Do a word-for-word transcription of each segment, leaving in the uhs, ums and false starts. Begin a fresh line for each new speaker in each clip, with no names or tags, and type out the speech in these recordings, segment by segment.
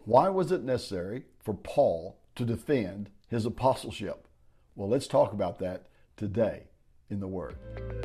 Why was it necessary for Paul to defend his apostleship? Well, let's talk about that today in the Word.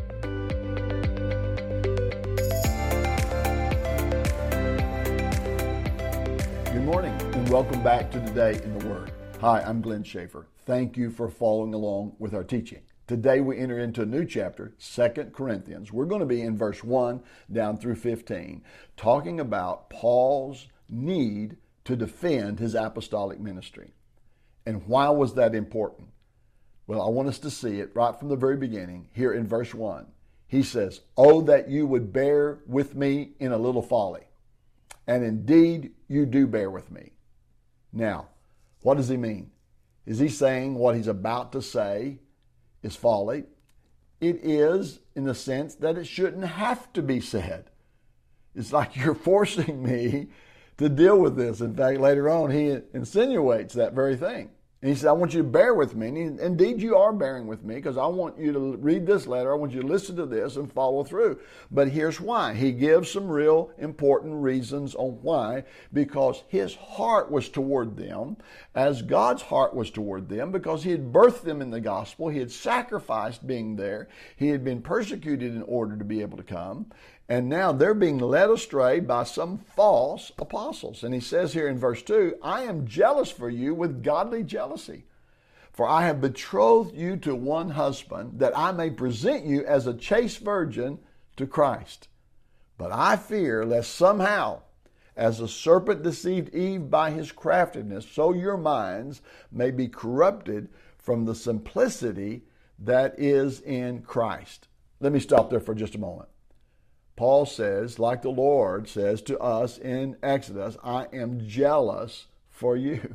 Good morning and welcome back to Today in the Word. Hi, I'm Glenn Schaefer. Thank you for following along with our teaching. Today we enter into a new chapter, Second Corinthians. We're going to be in verse one down through fifteen, talking about Paul's need to defend his apostolic ministry. And why was that important? Well, I want us to see it right from the very beginning here in verse one. He says, "Oh, that you would bear with me in a little folly. And indeed, you do bear with me." Now, what does he mean? Is he saying what he's about to say is folly? It is in the sense that it shouldn't have to be said. It's like you're forcing me to deal with this. In fact, later on, he insinuates that very thing. And he said, I want you to bear with me. And he, indeed, you are bearing with me because I want you to read this letter. I want you to listen to this and follow through. But here's why. He gives some real important reasons on why. Because his heart was toward them as God's heart was toward them, because he had birthed them in the gospel. He had sacrificed being there. He had been persecuted in order to be able to come. And now they're being led astray by some false apostles. And he says here in verse two, I am jealous for you with godly jealousy. For I have betrothed you to one husband, that I may present you as a chaste virgin to Christ. But I fear lest somehow, as the serpent deceived Eve by his craftiness, so your minds may be corrupted from the simplicity that is in Christ. Let me stop there for just a moment. Paul says, like the Lord says to us in Exodus, I am jealous for you.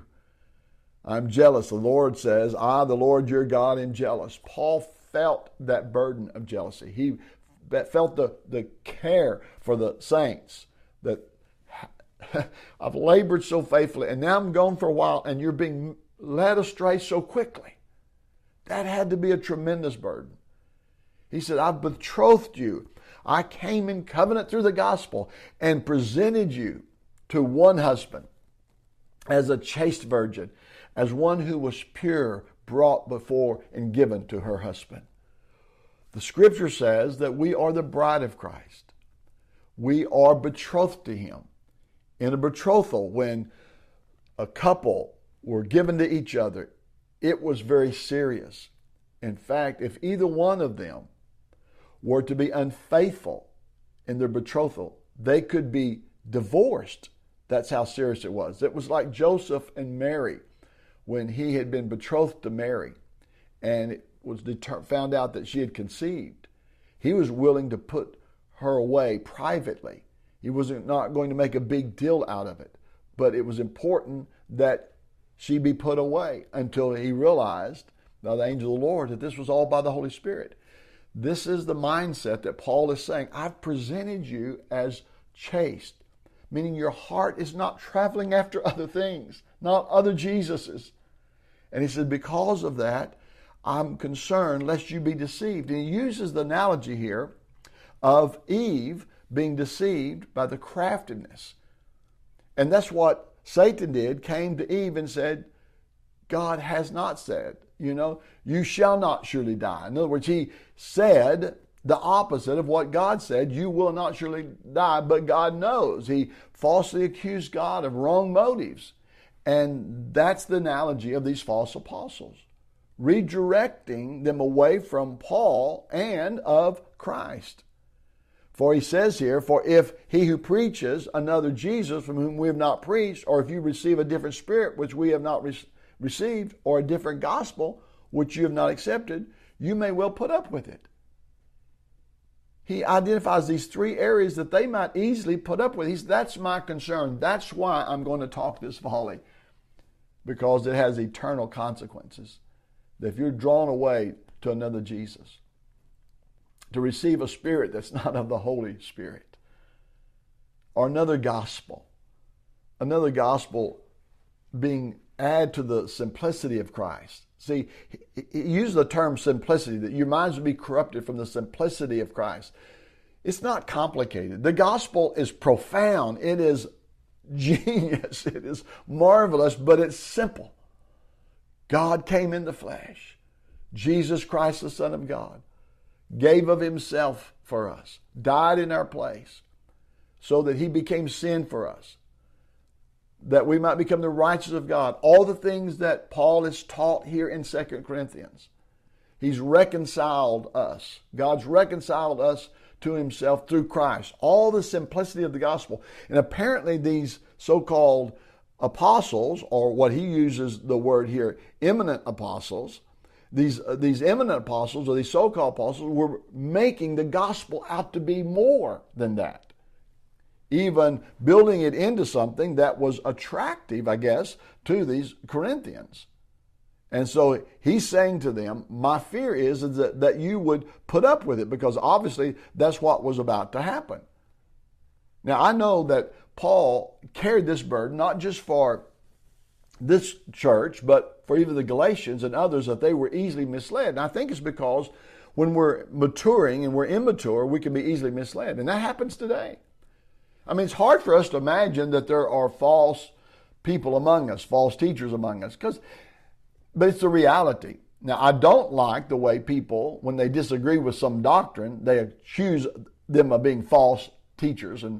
I'm jealous. The Lord says, I, the Lord your God, am jealous. Paul felt that burden of jealousy. He felt the, the care for the saints that I've labored so faithfully and now I'm gone for a while and you're being led astray so quickly. That had to be a tremendous burden. He said, I've betrothed you. I came in covenant through the gospel and presented you to one husband as a chaste virgin, as one who was pure, brought before and given to her husband. The scripture says that we are the bride of Christ. We are betrothed to him. In a betrothal, when a couple were given to each other, it was very serious. In fact, if either one of them were to be unfaithful in their betrothal, they could be divorced. That's how serious it was. It was like Joseph and Mary when he had been betrothed to Mary and it was deter- found out that she had conceived. He was willing to put her away privately. He wasn't not going to make a big deal out of it, but it was important that she be put away until he realized by the angel of the Lord that this was all by the Holy Spirit. This is the mindset that Paul is saying. I've presented you as chaste, meaning your heart is not traveling after other things, not other Jesuses. And he said, because of that, I'm concerned lest you be deceived. And he uses the analogy here of Eve being deceived by the craftiness. And that's what Satan did, came to Eve and said, God has not said, you know, you shall not surely die. In other words, he said the opposite of what God said, you will not surely die, but God knows. He falsely accused God of wrong motives. And that's the analogy of these false apostles, redirecting them away from Paul and of Christ. For he says here, for if he who preaches another Jesus from whom we have not preached, or if you receive a different spirit which we have not received, received, or a different gospel which you have not accepted, you may well put up with it. He identifies these three areas that they might easily put up with. He's, that's my concern. That's why I'm going to talk this folly, because it has eternal consequences. That if you're drawn away to another Jesus, to receive a spirit that's not of the Holy Spirit, or another gospel, another gospel being add to the simplicity of Christ. See, he used the term simplicity, that your minds would be corrupted from the simplicity of Christ. It's not complicated. The gospel is profound. It is genius. It is marvelous, but it's simple. God came in the flesh. Jesus Christ, the Son of God, gave of himself for us, died in our place, so that he became sin for us, that we might become the righteousness of God. All the things that Paul is taught here in Second Corinthians. He's reconciled us. God's reconciled us to himself through Christ. All the simplicity of the gospel. And apparently these so-called apostles, or what he uses the word here, eminent apostles, these, uh, these eminent apostles, or these so-called apostles, were making the gospel out to be more than that. Even building it into something that was attractive, I guess, to these Corinthians. And so he's saying to them, my fear is that, that you would put up with it, because obviously that's what was about to happen. Now, I know that Paul carried this burden not just for this church, but for even the Galatians and others, that they were easily misled. And I think it's because when we're maturing and we're immature, we can be easily misled. And that happens today. I mean, it's hard for us to imagine that there are false people among us, false teachers among us, because but it's the reality. Now, I don't like the way people, when they disagree with some doctrine, they accuse them of being false teachers and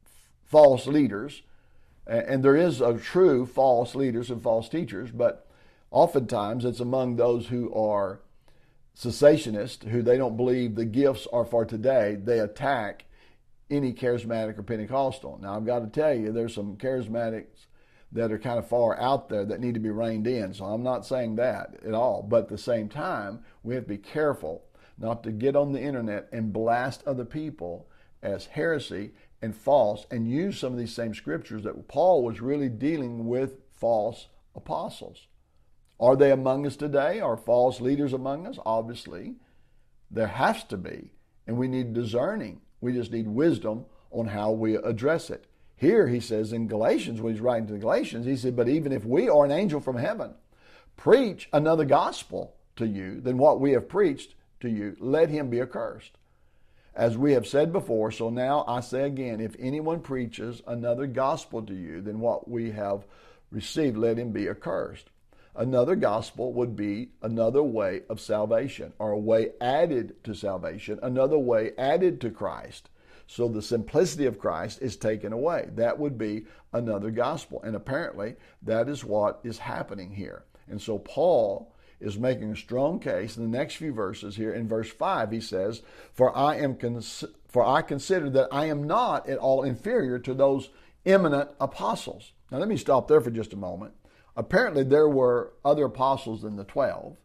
false leaders. And there is a true false leaders and false teachers, but oftentimes it's among those who are cessationists, who they don't believe the gifts are for today. They attack any charismatic or Pentecostal. Now, I've got to tell you, there's some charismatics that are kind of far out there that need to be reined in. So I'm not saying that at all. But at the same time, we have to be careful not to get on the internet and blast other people as heresy and false, and use some of these same scriptures that Paul was really dealing with false apostles. Are they among us today? Are false leaders among us? Obviously, there has to be. And we need discerning. We just need wisdom on how we address it. Here he says in Galatians, when he's writing to the Galatians, he said, but even if we or an angel from heaven preach another gospel to you than what we have preached to you, let him be accursed. As we have said before, so now I say again, if anyone preaches another gospel to you than what we have received, let him be accursed. Another gospel would be another way of salvation, or a way added to salvation, another way added to Christ. So the simplicity of Christ is taken away. That would be another gospel. And apparently that is what is happening here. And so Paul is making a strong case in the next few verses here. In verse five, he says, For I am cons- for I consider that I am not at all inferior to those eminent apostles. Now let me stop there for just a moment. Apparently there were other apostles than the twelve.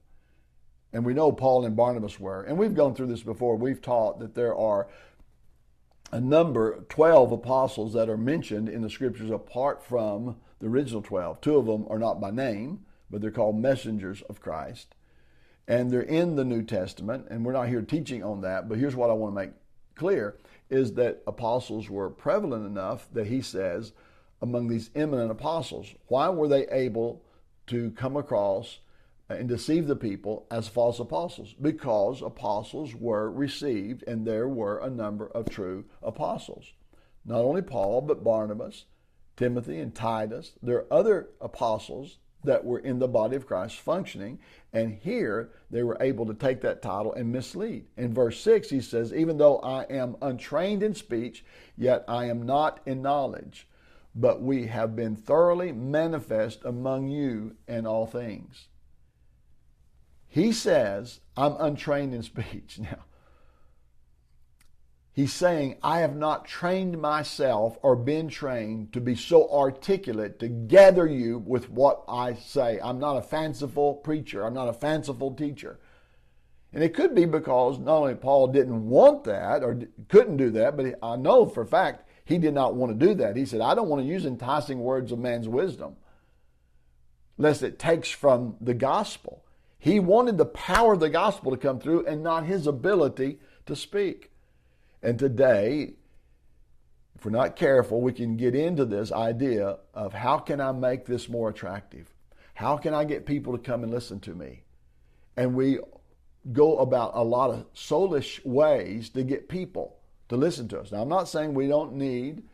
And we know Paul and Barnabas were. And we've gone through this before. We've taught that there are a number, twelve apostles that are mentioned in the scriptures apart from the original twelve. Two of them are not by name, but they're called messengers of Christ. And they're in the New Testament, and we're not here teaching on that, but here's what I want to make clear, is that apostles were prevalent enough that he says, among these eminent apostles, why were they able to come across and deceive the people as false apostles? Because apostles were received, and there were a number of true apostles. Not only Paul, but Barnabas, Timothy, and Titus. There are other apostles that were in the body of Christ functioning, and here they were able to take that title and mislead. In verse six, he says, even though I am untrained in speech, yet I am not in knowledge, but we have been thoroughly manifest among you in all things. He says, I'm untrained in speech. Now, he's saying, I have not trained myself or been trained to be so articulate to gather you with what I say. I'm not a fanciful preacher. I'm not a fanciful teacher. And it could be because not only Paul didn't want that or couldn't do that, but I know for a fact he did not want to do that. He said, I don't want to use enticing words of man's wisdom, lest it takes from the gospel. He wanted the power of the gospel to come through and not his ability to speak. And today, if we're not careful, we can get into this idea of how can I make this more attractive? How can I get people to come and listen to me? And we go about a lot of soulish ways to get people to listen to us. Now, I'm not saying we don't need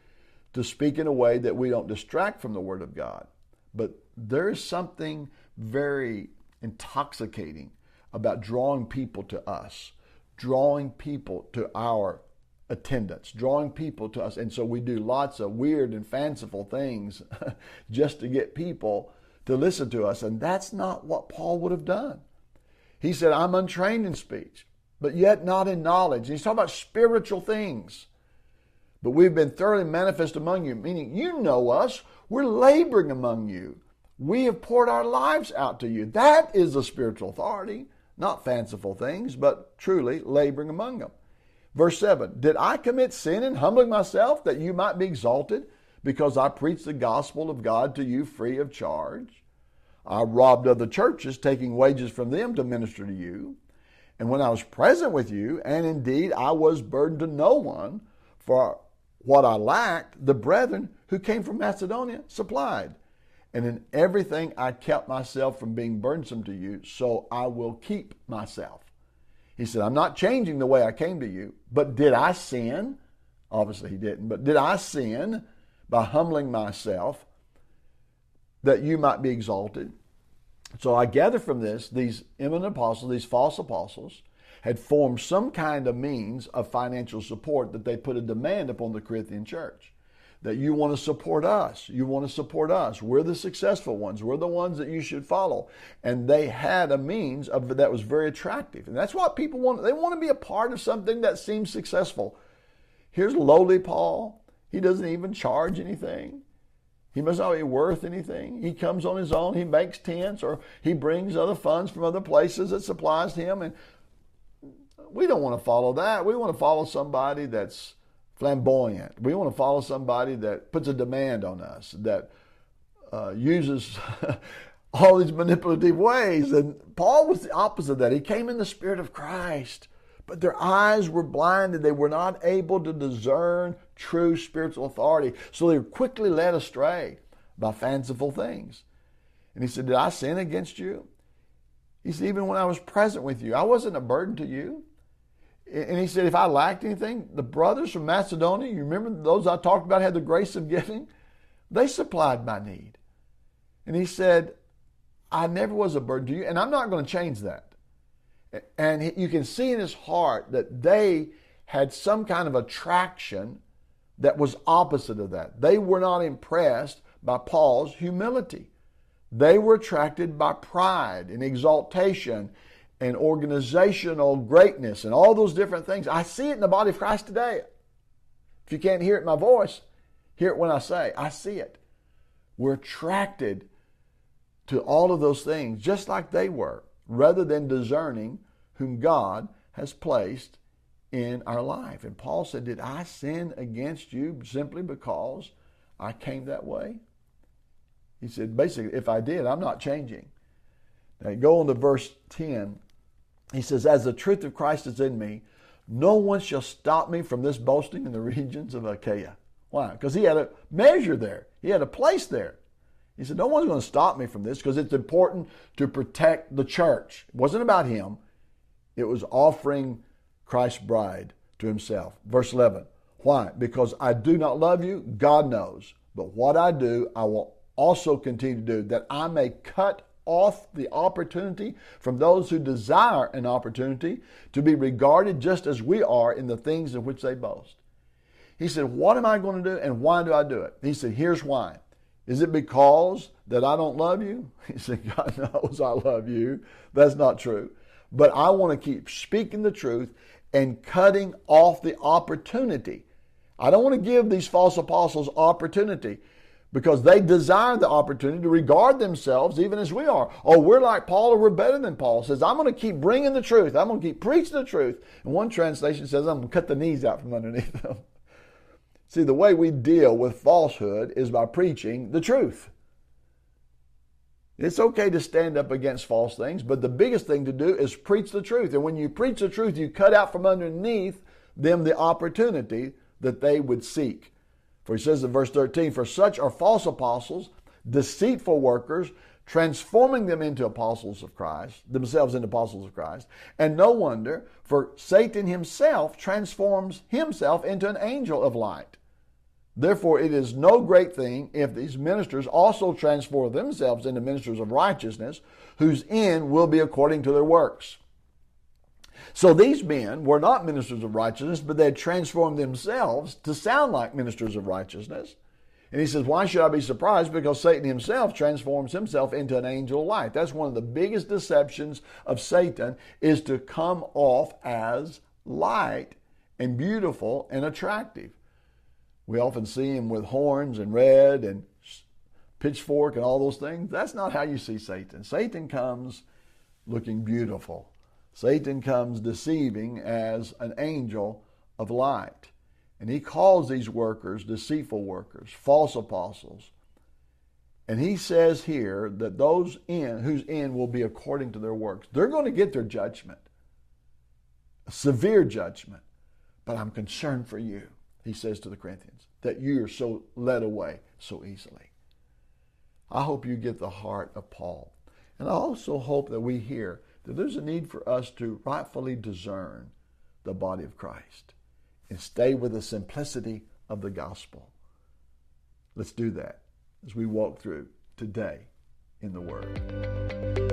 to speak in a way that we don't distract from the Word of God. But there is something very intoxicating about drawing people to us, drawing people to our attendance, drawing people to us. And so we do lots of weird and fanciful things just to get people to listen to us. And that's not what Paul would have done. He said, I'm untrained in speech, but yet not in knowledge. And he's talking about spiritual things. But we've been thoroughly manifest among you, meaning you know us. We're laboring among you. We have poured our lives out to you. That is a spiritual authority, not fanciful things, but truly laboring among them. Verse seven, did I commit sin in humbling myself that you might be exalted because I preached the gospel of God to you free of charge? I robbed other churches, taking wages from them to minister to you. And when I was present with you, and indeed I was burdened to no one, for what I lacked, the brethren who came from Macedonia supplied. And in everything I kept myself from being burdensome to you, so I will keep myself. He said, I'm not changing the way I came to you, but did I sin? Obviously he didn't, but did I sin by humbling myself that you might be exalted? So I gather from this, these eminent apostles, these false apostles, had formed some kind of means of financial support that they put a demand upon the Corinthian church. That you want to support us. You want to support us. We're the successful ones. We're the ones that you should follow. And they had a means of that was very attractive. And that's what people want. They want to be a part of something that seems successful. Here's lowly Paul. He doesn't even charge anything. He must not be worth anything. He comes on his own. He makes tents, or he brings other funds from other places that supplies to him. And we don't want to follow that. We want to follow somebody that's flamboyant. We want to follow somebody that puts a demand on us, that uh, uses all these manipulative ways. And Paul was the opposite of that. He came in the Spirit of Christ, but their eyes were blinded. They were not able to discern true spiritual authority. So they were quickly led astray by fanciful things. And he said, did I sin against you? He said, even when I was present with you, I wasn't a burden to you. And he said, if I lacked anything, the brothers from Macedonia, you remember those I talked about had the grace of giving? They supplied my need. And he said, I never was a burden to you, and I'm not going to change that. And you can see in his heart that they had some kind of attraction that was opposite of that. They were not impressed by Paul's humility. They were attracted by pride and exaltation and organizational greatness and all those different things. I see it in the body of Christ today. If you can't hear it in my voice, hear it when I say, I see it. We're attracted to all of those things just like they were, rather than discerning whom God has placed in our life. And Paul said, did I sin against you simply because I came that way? He said, basically, if I did, I'm not changing. Now, go on to verse ten. He says, as the truth of Christ is in me, no one shall stop me from this boasting in the regions of Achaia. Why? Because he had a measure there. He had a place there. He said, no one's going to stop me from this because it's important to protect the church. It wasn't about him. It was offering Christ's bride to himself. Verse eleven. Why? Because I do not love you, God knows. But what I do, I will also continue to do, that I may cut off the opportunity from those who desire an opportunity to be regarded just as we are in the things in which they boast. He said, what am I going to do and why do I do it? He said, here's why. Is it because that I don't love you? He said, God knows I love you. That's not true. But I want to keep speaking the truth and cutting off the opportunity. I don't want to give these false apostles opportunity, because they desire the opportunity to regard themselves even as we are. Oh, we're like Paul, or we're better than Paul. Says, I'm going to keep bringing the truth. I'm going to keep preaching the truth. And one translation says, I'm going to cut the knees out from underneath them. See, the way we deal with falsehood is by preaching the truth. It's okay to stand up against false things, but the biggest thing to do is preach the truth. And when you preach the truth, you cut out from underneath them the opportunity that they would seek. For he says in verse thirteen, for such are false apostles, deceitful workers, transforming them into apostles of Christ, themselves into apostles of Christ. And no wonder, for Satan himself transforms himself into an angel of light. Therefore, it is no great thing if these ministers also transform themselves into ministers of righteousness, whose end will be according to their works. So these men were not ministers of righteousness, but they had transformed themselves to sound like ministers of righteousness. And he says, why should I be surprised? Because Satan himself transforms himself into an angel of light. That's one of the biggest deceptions of Satan, is to come off as light and beautiful and attractive. We often see him with horns and red and pitchfork and all those things. That's not how you see Satan. Satan comes looking beautiful. Satan comes deceiving as an angel of light. And he calls these workers deceitful workers, false apostles. And he says here that those in whose end will be according to their works. They're going to get their judgment, a severe judgment. But I'm concerned for you, he says to the Corinthians, that you are so led away so easily. I hope you get the heart of Paul. And I also hope that we hear that there's a need for us to rightfully discern the body of Christ and stay with the simplicity of the gospel. Let's do that as we walk through today in the Word.